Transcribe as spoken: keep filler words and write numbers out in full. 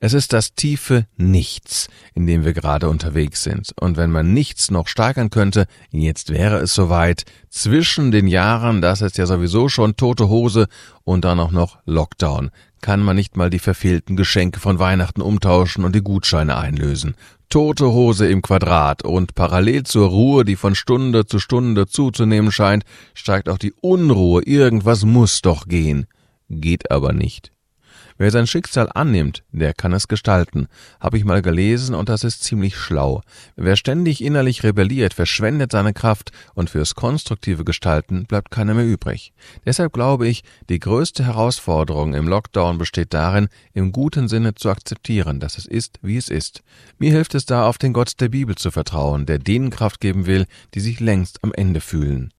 Es ist das tiefe Nichts, in dem wir gerade unterwegs sind. Und wenn man nichts noch steigern könnte, jetzt wäre es soweit. Zwischen den Jahren, das ist ja sowieso schon tote Hose und dann auch noch Lockdown. Kann man nicht mal die verfehlten Geschenke von Weihnachten umtauschen und die Gutscheine einlösen. Tote Hose im Quadrat, und parallel zur Ruhe, die von Stunde zu Stunde zuzunehmen scheint, steigt auch die Unruhe. Irgendwas muss doch gehen. Geht aber nicht. Wer sein Schicksal annimmt, der kann es gestalten, habe ich mal gelesen, und das ist ziemlich schlau. Wer ständig innerlich rebelliert, verschwendet seine Kraft, und fürs konstruktive Gestalten bleibt keiner mehr übrig. Deshalb glaube ich, die größte Herausforderung im Lockdown besteht darin, im guten Sinne zu akzeptieren, dass es ist, wie es ist. Mir hilft es da, auf den Gott der Bibel zu vertrauen, der denen Kraft geben will, die sich längst am Ende fühlen.